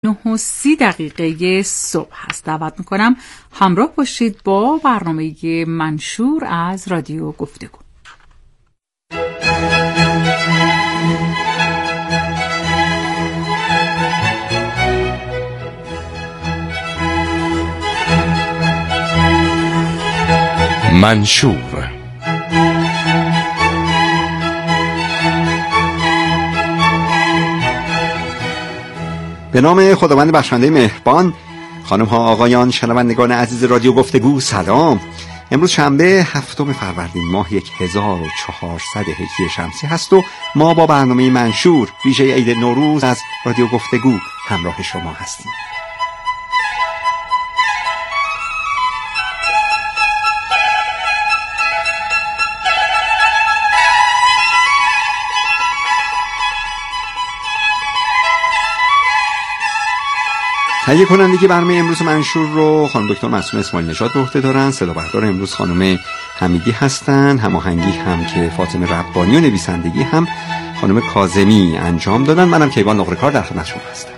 9:30 صبح هست. دعوت میکنم همراه باشید با برنامه منشور از رادیو گفتگو. منشور. به نام خداوند بخشنده مهربان. خانم ها آقایان شنوندگان عزیز رادیو گفتگو سلام. امروز شنبه 7 فروردین ماه 1400 هجری شمسی هست و ما با برنامه منشور ویژه عید نوروز از رادیو گفتگو همراه شما هستیم. تهیه کننده برنامه امروز منشور رو خانم دکتر معصومه اسماعیل نژاد به عهده دارن. صدا بردار امروز خانم حمیدی هستن. هماهنگی هم که فاطمه ربانی و نویسندگی هم خانم کاظمی انجام دادن. منم کیوان نقره‌کار در خدمت شما هستم.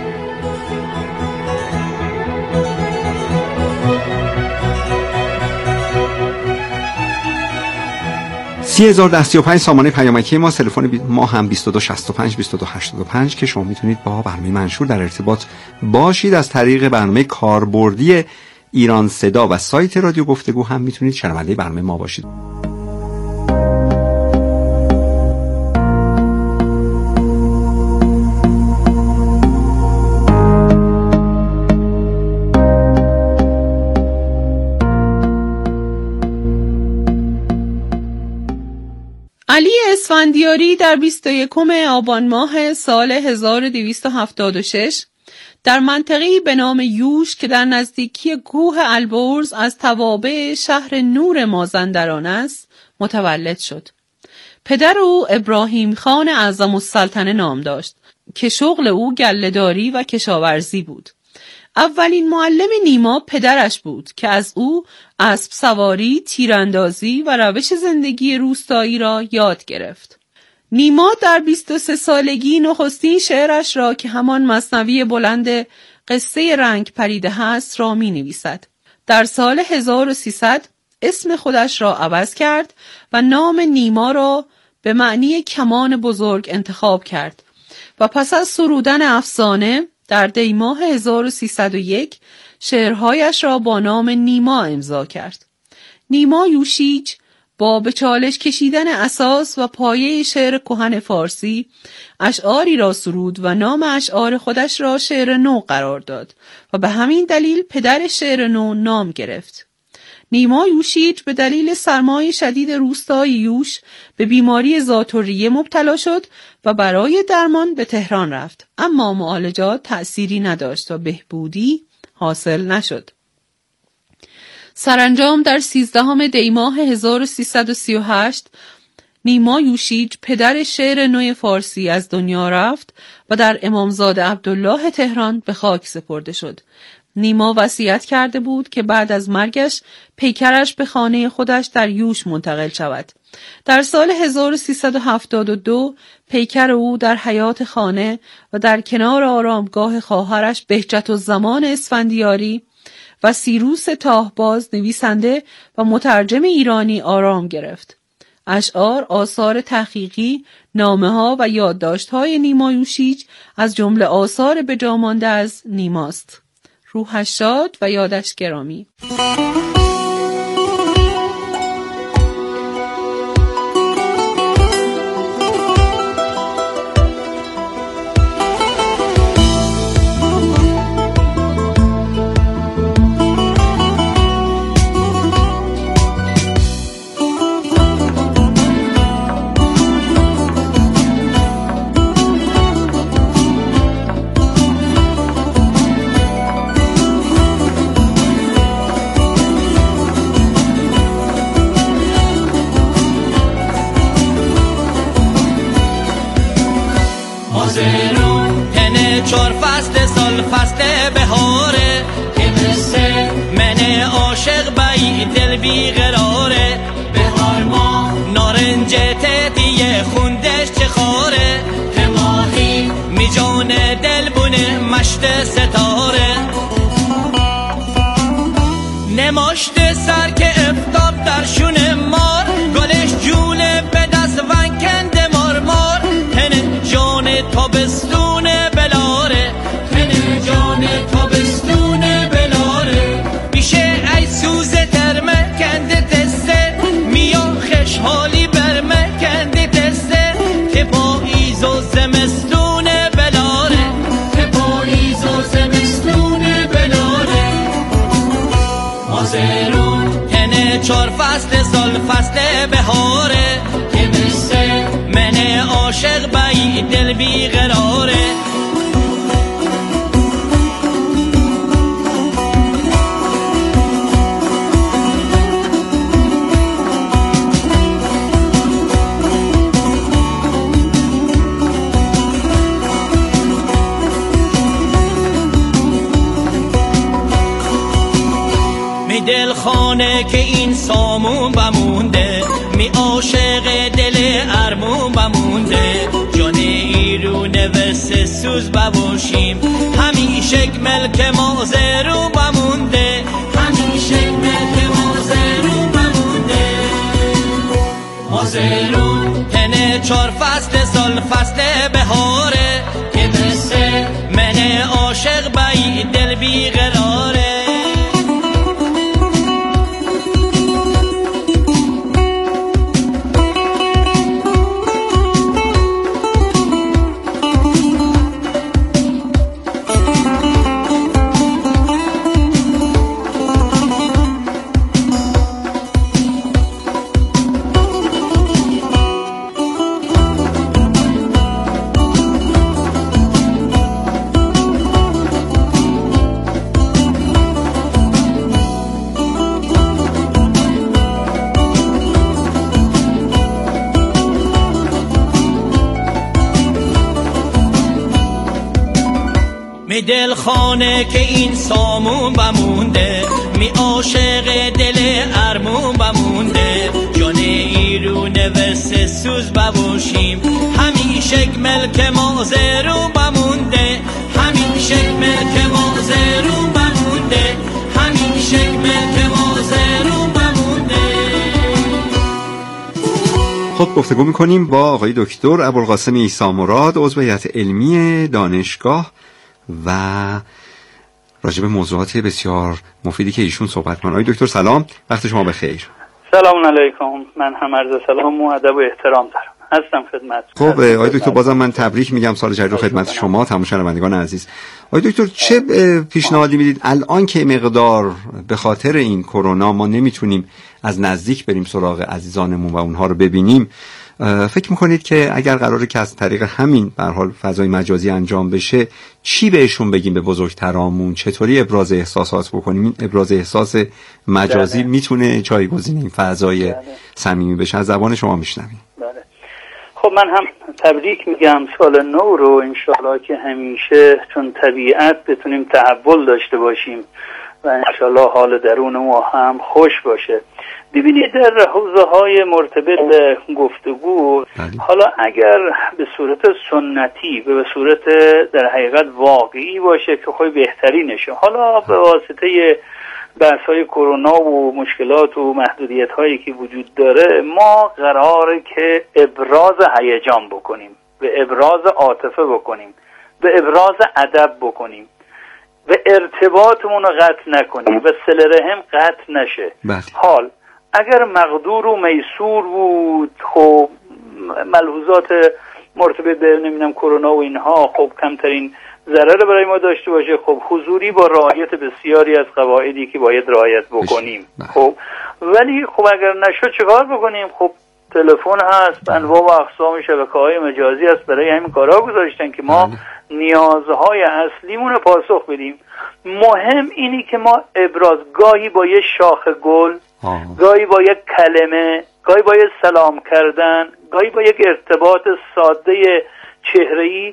30,035 سامانه پیامکی ما، تلفن ما هم 2265 2285 که شما میتونید با برنامه منشور در ارتباط باشید. از طریق برنامه کاربردی ایران صدا و سایت رادیو گفتگو هم میتونید شنونده برنامه ما باشید. علی اسفندیاری در 21 آبان ماه سال 1276 در منطقه‌ای به نام یوش که در نزدیکی کوه البرز از توابع شهر نور مازندران است متولد شد. پدر او ابراهیم خان اعظم السلطنه نام داشت که شغل او گله‌داری و کشاورزی بود. اولین معلم نیما پدرش بود که از او اسب سواری، تیراندازی و روش زندگی روستایی را یاد گرفت. نیما در 23 سالگی نخستین شعرش را که همان مثنوی بلند قصه رنگ پریده هست را می نویسد. در سال 1300 اسم خودش را عوض کرد و نام نیما را به معنی کمان بزرگ انتخاب کرد و پس از سرودن افسانه در دیماه 1301 شعرهایش را با نام نیما امضا کرد. نیما یوشیج با به چالش کشیدن اساس و پایه شعر کهن فارسی اشعاری را سرود و نام اشعار خودش را شعر نو قرار داد و به همین دلیل پدر شعر نو نام گرفت. نیما یوشیج به دلیل سرمای شدید روستای یوش به بیماری ذات‌الریه مبتلا شد و برای درمان به تهران رفت، اما معالجات تأثیری نداشت و بهبودی حاصل نشد. سرانجام در 13 دیماه 1338 نیما یوشیج پدر شعر نو فارسی از دنیا رفت و در امامزاده عبدالله تهران به خاک سپرده شد. نیما وصیت کرده بود که بعد از مرگش پیکرش به خانه خودش در یوش منتقل شود. در سال 1372 پیکر او در حیاط خانه و در کنار آرامگاه خواهرش بهجت‌الزمان اسفندیاری و سیروس تاهباز نویسنده و مترجم ایرانی آرام گرفت. اشعار، آثار تحقیقی، نامه‌ها و یادداشت‌های نیما یوشیج از جمله آثار بجامانده از نیماست. روحش شاد و یادش گرامی. چار فصل سال فصل بهاره که مثل من عاشق بایی دل بیقراره. بهار ما نارنج تهدیه خوندش چه خاره که ماهی می جان دل بونه بهشت ستاره، نماشته سر که افتاب در شونه مار، گلش جوله به دست ونکند مارمار، تن جان تابستون بلاره، تن جان تابستون بلاره، بیشه ای سوز ترمه کنده تسته، میا خشحالی برمه کنده تسته، که با ایز و زمستون بلاره، که با ایز و زمستون بلاره. مازرون تنه 4 فصل سال فصل بهاره، که مثل من عاشق بی دل بی قراره. می دل خانه که این سامون بمونده، می عاشق دل ارمون بمونده، جان ایرونه وسه سوز بباشیم، همیشه ملک مازرون بمونده، همیشه ملک مازرون بمونده. مازرون تنه 4 فصل سال فصل بهاره، که مثل من عاشق بی دل بی قراره. می دل خانه که این سامون بمونده، می عاشق دل ارمون بمونده، جان ایرونه وسه سوز بباشیم، همیشه ملک مازرون بمونده، همیشه ملک مازرون بمونده، همیشه ملک مازرون بمونده. خب گفتگو میکنیم با آقای دکتر ابوالقاسم عیسی مراد، عضو هیئت علمی دانشگاه و راجع به موضوعات بسیار مفیدی که ایشون صحبت کنن. آقای دکتر سلام، وقت شما بخیر. سلام علیکم. من هم عرض سلام و ادب و احترام دارم. هستم خدمت. خب آقای دکتر بازم من تبریک میگم سال جدید رو خدمت شما، تمام شنوندگان عزیز. آقای دکتر چه پیشنهادی میدید الان که مقدار به خاطر این کرونا ما نمیتونیم از نزدیک بریم سراغ عزیزانمون و اونها رو ببینیم، فکر میکنید که اگر قراره که از طریق همین به هر حال فضای مجازی انجام بشه چی بهشون بگیم به بزرگترامون، چطوری ابراز احساسات بکنیم؟ این ابراز احساس مجازی میتونه جایگزین این فضای صمیمی بشه. از زبان شما میشنویم. بله. خب من هم تبریک میگم سال نو رو، انشالله که همیشه چون طبیعت بتونیم تحول داشته باشیم و انشالله حال درون ما هم خوش باشه. ببینید در حوزه‌های مرتبط به گفتگو، حالا اگر به صورت سنتی و به صورت در حقیقت واقعی باشه که خیلی بهترینشه. حالا به واسطه بحث‌های کرونا و مشکلات و محدودیت‌هایی که وجود داره، ما قراره که ابراز هیجان بکنیم، به ابراز عاطفه بکنیم، به ابراز ادب بکنیم، و ارتباطمون رو قطع نکنیم و صله رحم قطع نشه. حال اگر مقدور و میسور بود، خب ملحوظات مرتبط به نمیدونم کرونا و اینها خب کمترین ضرر برای ما داشته باشه، خب حضوری با رعایت بسیاری از قواعدی که باید رعایت بکنیم. خب ولی خب اگر نشد چیکار بکنیم؟ خب تلفن هست، انواع و اقسام شبکه‌های مجازی هست، برای همین کارا گذاشتن که ما نیازهای اصلیمون رو پاسخ بدیم. مهم اینی که ما ابراز، گاهی با یه شاخ گل، گاهی با یک کلمه، گاهی با یک سلام کردن، گاهی با یک ارتباط ساده چهره‌ای،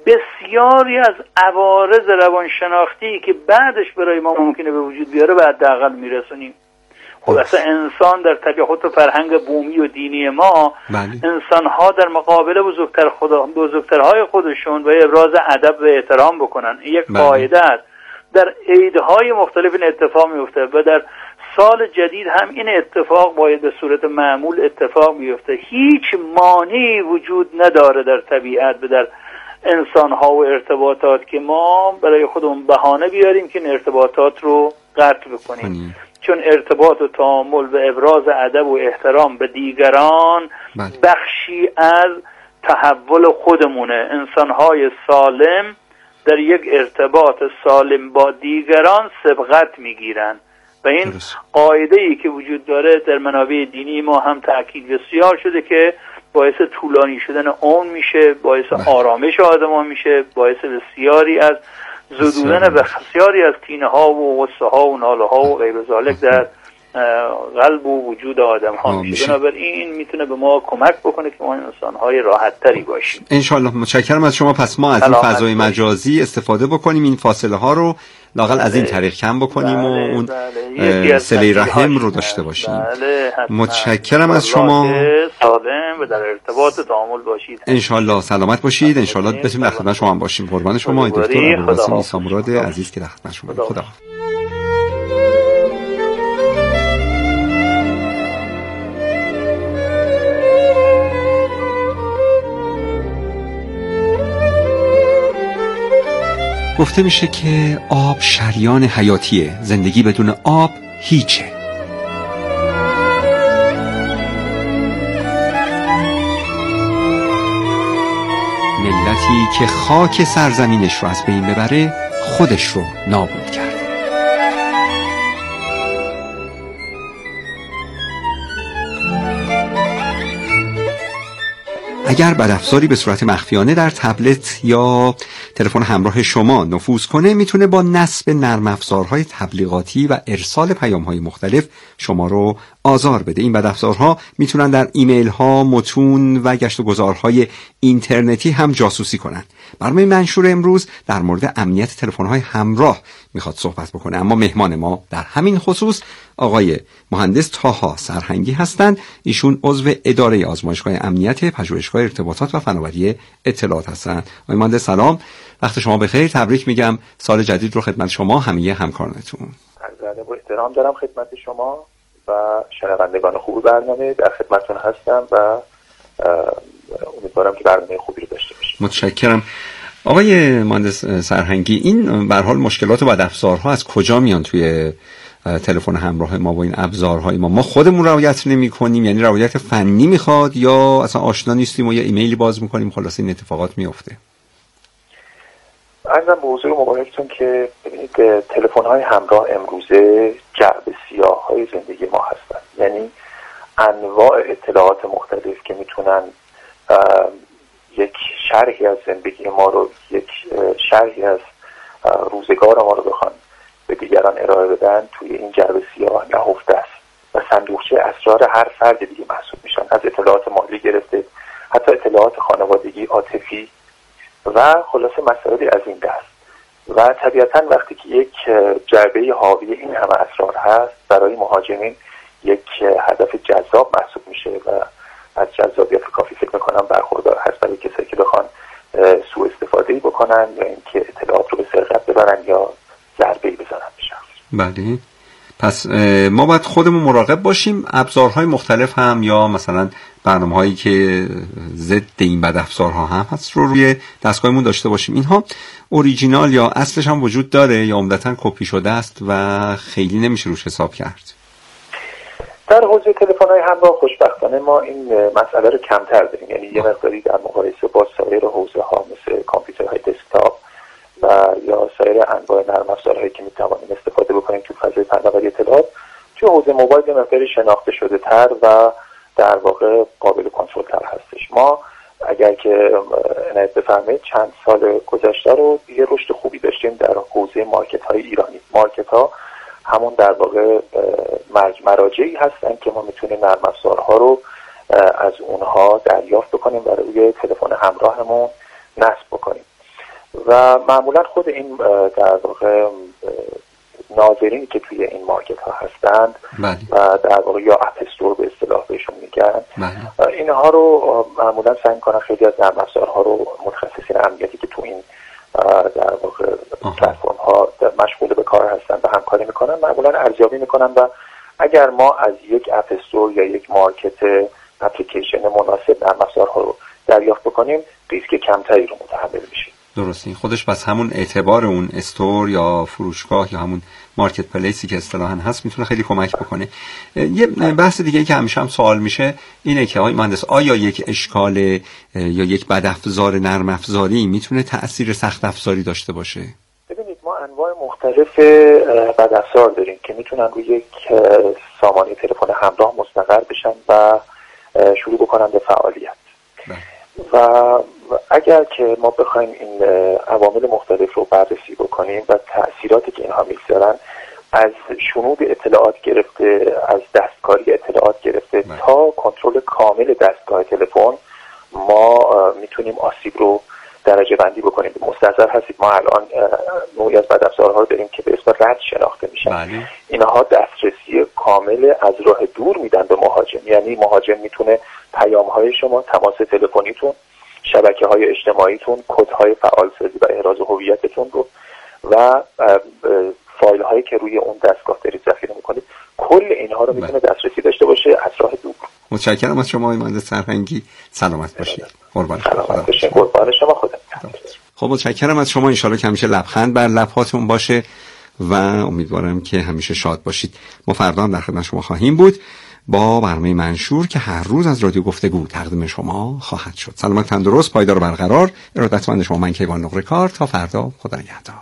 بسیاری از عوارض روانشناختی که بعدش برای ما ممکنه به وجود بیاره به حداقل میرسونیم. خب اصلا انسان در طبیعت خود فرهنگ بومی و دینی ما انسان‌ها در مقابل بزرگترهای خودشون و ابراز ادب و احترام بکنن. این یک قاعده است. در عیدهای مختلف این اتفاق میفته و در سال جدید هم این اتفاق باید به صورت معمول اتفاق میفته. هیچ مانعی وجود نداره در طبیعت و در انسان‌ها و ارتباطات که ما برای خودمون بهانه بیاریم که این ارتباطات رو قطع بکنیم. چون ارتباط و تعامل و ابراز ادب و احترام به دیگران بخشی از تحول خودمونه. انسان‌های سالم در یک ارتباط سالم با دیگران سبقت میگیرن و این قاعده‌ای که وجود داره در منابع دینی ما هم تأکید بسیار شده که باعث طولانی شدن عمر میشه، باعث آرامش آدمان میشه، باعث بسیاری از زدودن بسیاری از کینه ها و غصه ها و ناله ها و غیر ذالک در قلب و وجود آدم ها میشه. بنابراین این میتونه به ما کمک بکنه که ما انسان های راحت تری باشیم. انشالله. متشکرم از شما. پس ما از این فضای مجازی استفاده بکنیم، این فاصله ها رو لااقل از این طریق کم بکنیم و اون صله رحم رو داشته باشیم. متشکرم از شما. سالم و در ارتباط تعامل باشید. انشالله سلامت باشید. انشالله بتونیم در خدمت شما هم باشیم. قربان شما دکتر ابوالقاسم عیسی مراد عزیز که در خدمت شما. خدا. گفته میشه که آب شریان حیاتیه، زندگی بدون آب هیچه. ملتی که خاک سرزمینش رو از بین ببره خودش رو نابود کرد. اگر بدافزاری به صورت مخفیانه در تبلت یا تلفن همراه شما نفوذ کنه، میتونه با نصب نرم افزارهای تبلیغاتی و ارسال پیام‌های مختلف شما رو آزار بده. این بدافزارها میتونن در ایمیل ها، متون و گشت و گذارهای اینترنتی هم جاسوسی کنن. برنامه منشور امروز در مورد امنیت تلفن‌های همراه میخواد صحبت بکنه، اما مهمان ما در همین خصوص آقای مهندس طاها سرهنگی هستند. ایشون عضو اداره آزمایشگاه امنیت پژوهشگاه ارتباطات و فناوری اطلاعات هستند. آقای مهندس سلام، وقت شما بخیر. تبریک میگم سال جدید رو خدمت شما همه همکارانتون. عرض با احترام دارم خدمت شما و شنوندگان خوب برنامه. در خدمتتون هستم و امیدوارم که برنامه خوبی رو داشته باشیم. متشکرم. آقای مهندس سرهنگی، این به هر حال مشکلات و بدافزارها از کجا میان توی تلفن همراه ما و این ابزارهای ما خودمون رعایت نمی‌کنیم؟ یعنی رعایت فنی میخواد یا اصلا آشنا نیستیم و یه ایمیلی باز می‌کنیم خلاص این اتفاقات میفته؟ عرضم به حضور مبارکتون که ببینید تلفن‌های همراه امروزه جعبه سیاه‌های زندگی ما هستن. یعنی انواع اطلاعات مختلف که میتونن یک شرحی از زندگی ما رو، یک شرحی از روزگار ما رو بخوان به دیگران ارائه بدن توی این جعبه سیاه نهفته است و صندوقچه اسرار هر فرد دیگه محسوب میشن، از اطلاعات مالی گرفته حتی اطلاعات خانوادگی، عاطفی و خلاصه مسائلی از این دست. و طبیعتا وقتی که یک جعبه حاوی این همه اسرار هست، برای مهاجمین یک هدف جذاب محسوب میشه و از جذابیت کافی فکر میکنم برخوردار هست برای کسایی که بخوان سوء استفاده‌ای بکنن یا اینکه اطلاعات رو به سرقت ببرن یا ضربه‌ای بزنن به شخص. بله. پس ما باید خودمون مراقب باشیم. ابزارهای مختلف هم یا مثلا برنامه‌هایی که ضد این بدافزارها هم هست رو روی دستگاهمون داشته باشیم. اینها اوریجینال یا اصلش هم وجود داره یا عمدتاً کپی شده است و خیلی نمیشه روش حساب کرد؟ در حوزه تلفن‌های همراه خوشبختانه ما این مسئله رو کمتر داریم. یعنی یه مقداری در مقایسه با سایر حوزه‌ها مثل کامپیوترهای دسکتاپ و یا سایر انواع نرم افزارهایی که می‌توانیم استفاده بکنیم تو فضای فناوری اطلاعات، توی حوزه موبایل یه مقداری شناخته شده تر و در واقع قابل کنترل تر هستش. ما اگر که عنایت بفرمایید چند سال گذشته رو یه رشد خوبی داشتیم در حوزه مارکت‌های ایرانی. مارکت‌ها همون در واقع مراجعی هستن که ما میتونیم نرم افزارها رو از اونها دریافت بکنیم و روی تلفن همراهمون نصب بکنیم و معمولا خود این در واقع ناظرینی که توی این مارکت ها هستند و در واقع یا اپ استور به اصطلاح بهشون میگن، اینها رو معمولا سعی میکنن خیلی از نرم افزارها رو متخصصین امنیتی که تو این در واقع پلتفرم ها مشغول به کار هستن و همکاری میکنن معمولا ارزیابی میکنن و اگر ما از یک اپ استور یا یک مارکت اپلیکیشن مناسب نرم افزارها رو دریافت بکنیم ریسک کمتری رو متحمل میشیم. درسته. خودش پس همون اعتبار اون استور یا فروشگاه یا همون مارکت پلیسی که اصطلاحاً هست میتونه خیلی کمک بکنه. یه بحث دیگه که همیشه هم سوال میشه اینه که آقای مهندس آیا یک اشکال یا یک بدافزار نرم افزاری میتونه تأثیر سخت افزاری داشته باشه؟ ببینید ما انواع مختلف بدافزار داریم که میتونن روی یک سامانه تلفن همراه مستقر بشن و شروع بکنن به فعالیت. و اگر که ما بخوایم این عوامل مختلف رو بررسی بکنیم و تأثیراتی که اینها میگذارن از شنود اطلاعات گرفته، از دستکاری اطلاعات گرفته تا کنترل کامل دستگاه تلفن، ما میتونیم آسیب رو درجه بندی بکنیم. مستحضر هستید ما الان نوعی از بدافزارها رو داریم که به اسم رد شناخته میشن. اینها دسترسی کامل از راه دور میدن به مهاجم، یعنی مهاجم میتونه پیام‌های شما، تماس تلفنیتون، شبکه‌های اجتماعیتون، کدهای فعالسازی و احراز هویتتون رو و فایل‌هایی که روی اون دستگاه دارید ذخیره می‌کنید، کل اینها رو میتونه دسترسی داشته باشه از راه دور. متشکرم از شما مهندس سرهنگی. سلامت باشید. قربان شما. خدا. خب متشکرم از شما. ان شاءالله که همیشه لبخند بر لب‌هاتون باشه و امیدوارم که همیشه شاد باشید. ما فردا در خدمت شما خواهیم بود با برنامه منشور که هر روز از رادیو گفتگو تقدیم شما خواهد شد. سلامت، تندرست، پایدار و برقرار. ارادتمند شما من کیوان نقره کار. تا فردا، خدا نگهدار.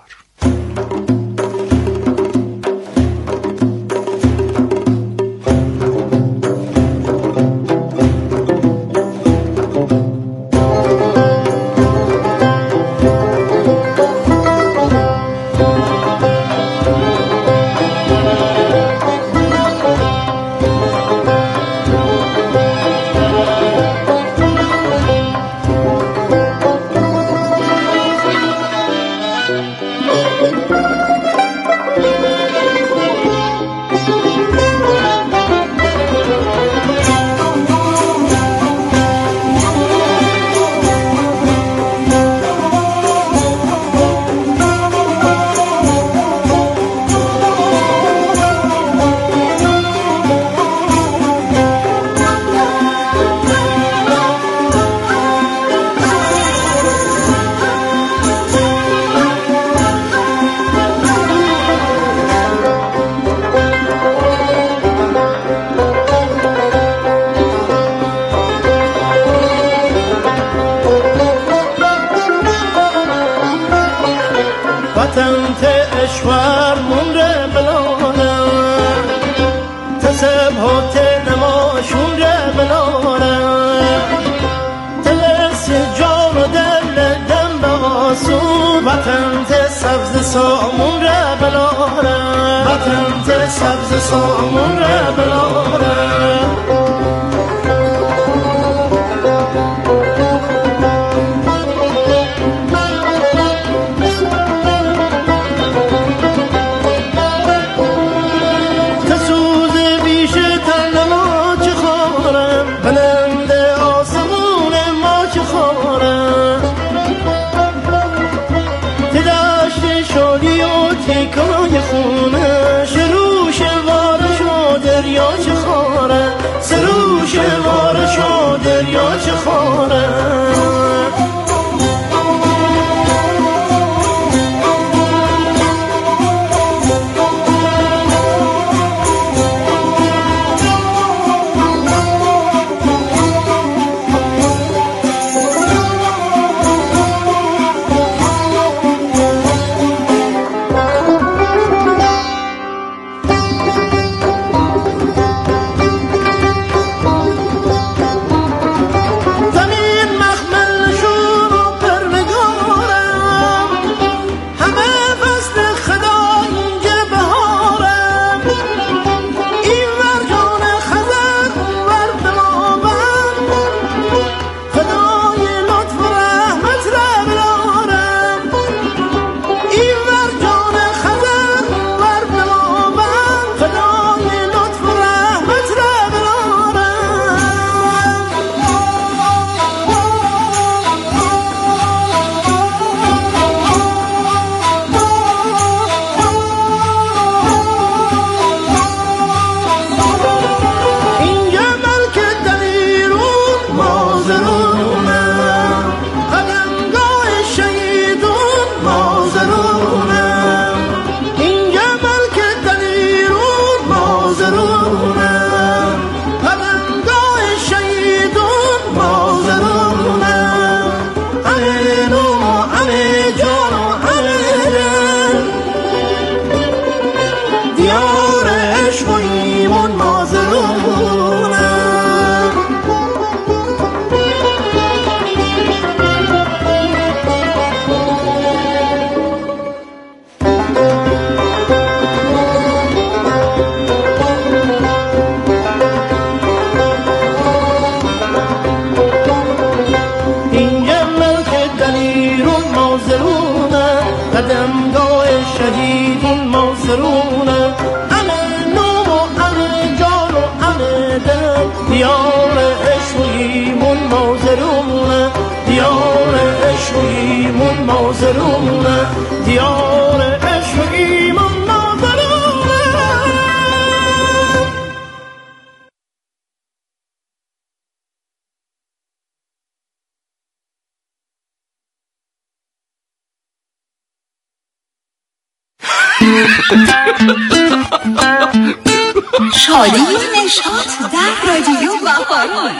شادی نشاط در رادیو بهاران.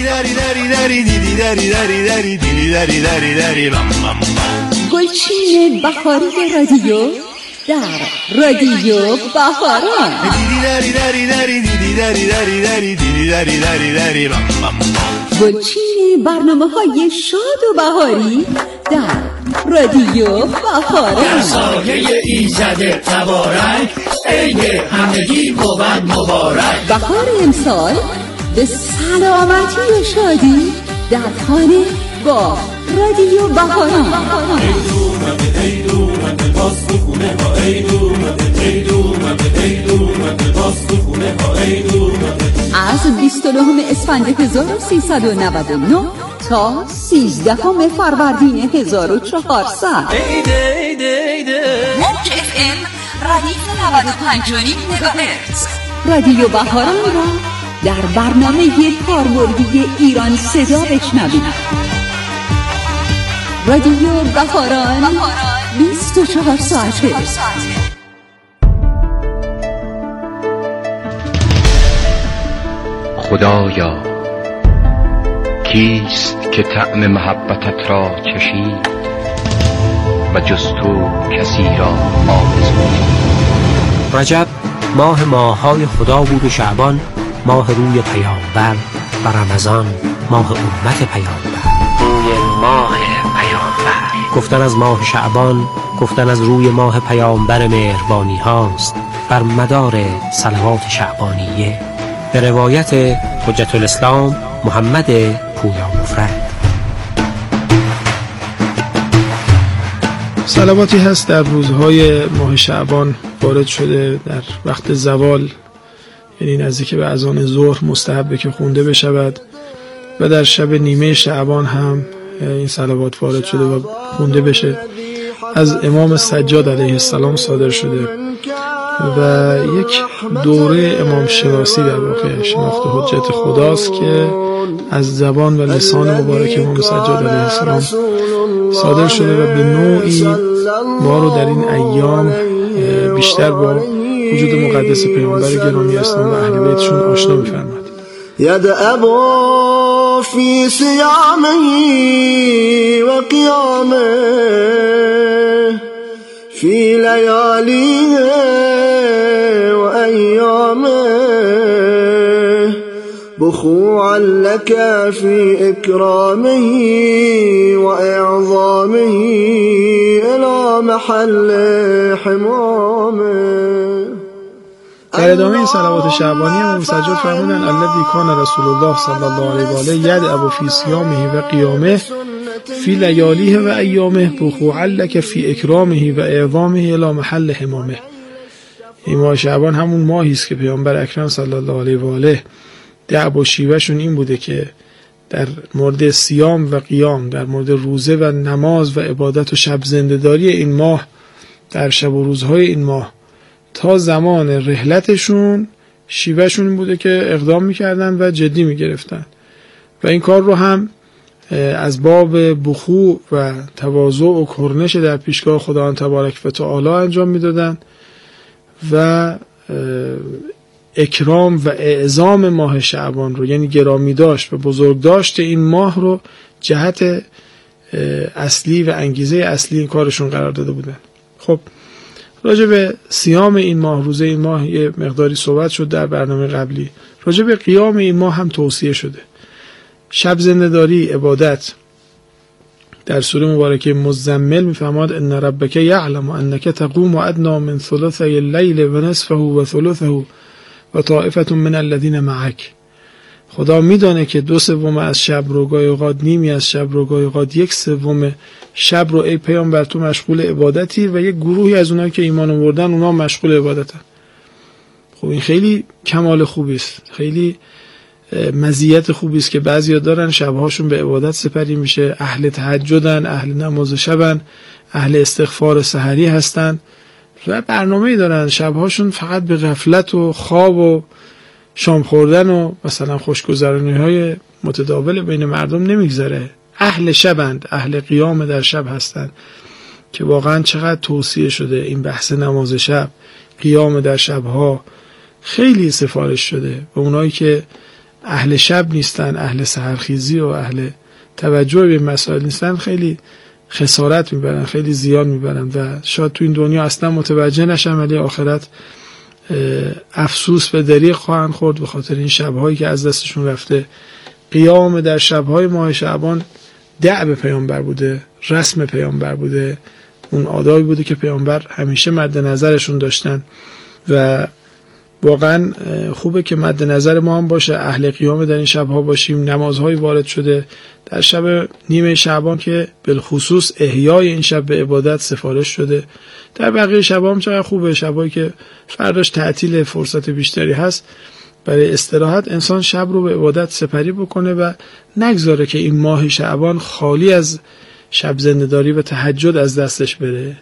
گلچین بهاری رادیو در رادیو بهاران. گلچین برنامه‌های شاد و بهاری در رادیو بهاران. در سایه ایزد تبارک عید همگی بود مبارک. بهار امسال به سلامتی و شادی در خانه با رادیو بهاران. از 29 اسفند 1399 تا 13 فروردین 1400 موج FM ردیف 95.9 مگاهرتز رادیو بهاران را در برنامه کاربردی ایران صدا بشنوید. رادیو بهاران 24 ساعته. خدایا کیست که طعم محبتت را چشید و جز تو کسی را آرزوید. رجب ماه ماه‌های خدا بود و شعبان ماه روی پیامبر و رمضان ماه امت پیامبر. روی ماه پیامبر گفتن از ماه شعبان گفتن از روی ماه پیامبر مهربانی هاست بر مدار صلوات شعبانیه. به روایت حجت الاسلام محمد پویا مفرد. صلواتی هست در روزهای ماه شعبان وارد شده در وقت زوال، یعنی نزدیک به اذان ظهر مستحبه که خونده بشود و در شب نیمه شعبان هم این صلوات وارد شده و خونده بشه. از امام سجاد علیه السلام صادر شده و یک دوره امام شناسی در واقع شناخت حجت خداست که از زبان و لسان مبارک امام سجاد علیه السلام صادر شده و به نوعی ما رو در این ایام بیشتر با وجود مقدس پیامبر گرامی اسلام و اهل بیتشون آشنا می‌فرماد. ید ابا فی صیامه و قیامه فی لیالیه و ایامه بخوعا لك في اکرامه و اعظامه الى محل حمامه. در ادامه این صلوات شعبانی امام سجاد فرمودند الذی کان رسول الله صلی الله علیه و آله یدعو فی صیامه و قیامه فی لیالیه و ایامه بخوعا لك فی اکرامه و اعظامه الی محل حمامه. این ماه شعبان همون ماهی است که پیامبر اکرم صلی الله علیه و آله دعو و شیوهشون این بوده که در مورد صیام و قیام، در مورد روزه و نماز و عبادت و شب زنده‌داری این ماه، در شب و روزهای این ماه تا زمان رحلتشون شیوهشون این بوده که اقدام میکردن و جدی میگرفتن و این کار رو هم از باب بخوع و تواضع و کرنش در پیشگاه خداوند تبارک و تعالی انجام میدادن و اکرام و اعظام ماه شعبان رو، یعنی گرامی داشت و بزرگ داشت این ماه رو جهت اصلی و انگیزه اصلی این کارشون قرار داده بودن. خب راجع به صیام این ماه، روزه این ماه یه مقداری صحبت شد در برنامه قبلی. راجع به قیام این ماه هم توصیه شده. شب زنده‌داری، عبادت. در سوره مبارکه مزمل می‌فرماد ان ربک یعلم انک تقوم ادنی من ثلثی اللیل و نصفه و ثلثه و طائفه من الذین معک. خدا میدانه که 2/3 از شب رو، گاهی اوقات نیمی از شب رو، گاهی اوقات 1/3 شب رو ای پیامبر تو مشغول عبادتی و یک گروهی از اونایی که ایمان آوردن اونا مشغول عبادتن. خب این خیلی کمال خوبی است، خیلی مزیت خوبی است که بعضیا دارن شبهاشون به عبادت سپری میشه، اهل تهجدن، اهل نماز شبن، اهل استغفار سحری هستن و برنامه‌ای دارن شبهاشون فقط به غفلت و خواب و شام خوردن و مثلا خوشگذرونی‌های متداول بین مردم نمیگذره. اهل شبند، اهل قیام در شب هستند که واقعا چقدر توصیه شده این بحث نماز شب، قیام در شبها خیلی سفارش شده و اونایی که اهل شب نیستن، اهل سحرخیزی و اهل توجه به مسائل نیستن، خیلی خسارت میبرن، خیلی زیان میبرن و شاید تو این دنیا اصلا متوجه نشن، ولی آخرت افسوس به دریغ خواهند خورد به خاطر این شبهایی که از دستشون رفته. قیام در شبهای ماه شعبان دأب پیامبر بوده، رسم پیامبر بوده، اون آدابی بوده که پیامبر همیشه مد نظرشون داشتن و واقعا خوبه که مد نظر ما هم باشه، اهل قیام در این شبها باشیم. نمازهای وارد شده در شب نیمه شعبان که بالخصوص احیای این شب به عبادت سفارش شده. در بقیه شبها هم چقدر خوبه، شبایی که فرداش تعطیل، فرصت بیشتری هست برای استراحت، انسان شب رو به عبادت سپری بکنه و نگذاره که این ماه شعبان خالی از شب زنده‌داری و تهجد از دستش بره.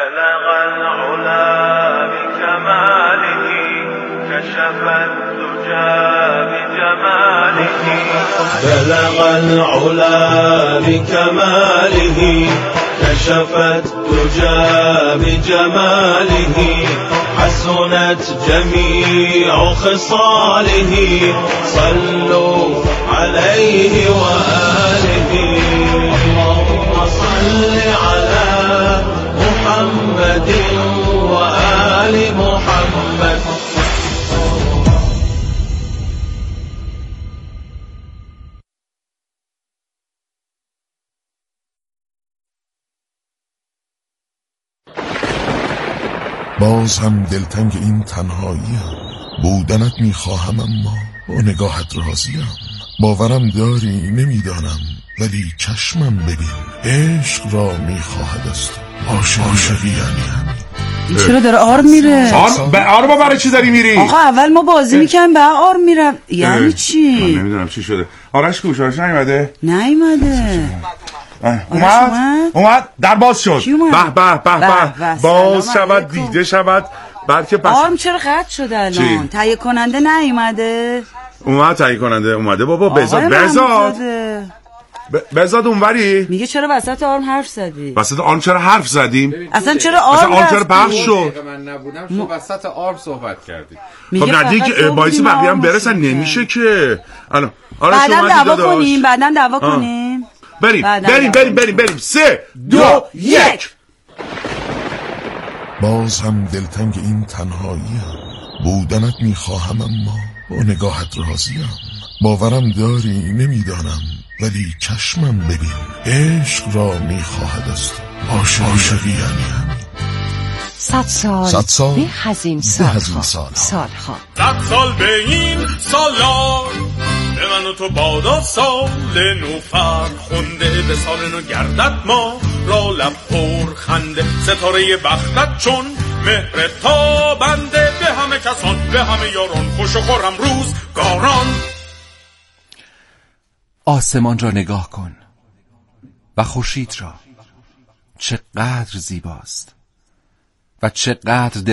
بلغ العلا بكماله كشف الدجى بجماله حسنت جميع خصاله صلوا عليه وآله اللهم صل على محمد وآل محمد. باز هم دلتنگ این تنهاییم، بودنت میخواهم اما با نگاهت راضیم. باورم داری نمیدانم ولی چشمم ببین، عشق را میخواهد است عاشقی یعنی همین. این چرا داره آرم میره؟ آرم برای چی داری میری؟ آقا اول ما بازی میکنیم به آرم میرم، یعنی چی؟ من نمیدونم چی شده. آرش کوش، آرش نیومده؟ اومد در باز شد. به باز شود دیده شود بلکه پس آرم چرا قطع شده الان؟ تهیه کننده نیومده؟ اومد تهیه کننده اومده بابا. بزاد اونوری میگه چرا وسط آرم حرف زدی؟ وسط آرم چرا حرف زدیم؟ اصلا چرا آرم چرا پخش شد؟ من نبودم شو وسط آرم صحبت کردی. خب ندیگه باعث بقیه هم برسن نمیشه که الان. بعدم دعوا کنیم. بریم 3 2 1. باز هم دلتنگ این تنهاییم، بودنت میخواهم اما با نگاهت راضیم. باورم داری نمیدانم ولی چشمم ببین، عشق را میخواهد است عاشقی یعنی همین. 100 سال به هزین سالها 100 سال به این سالا به من و تو بادا سال نو فرخنده، به سال نو گردد ما را لب پر خنده، ستاره بختت چون مهر تابنده، به همه کسان به همه یاران خوش و خورم روزگاران. آسمان را نگاه کن و خورشید را، چقدر زیباست و چقدر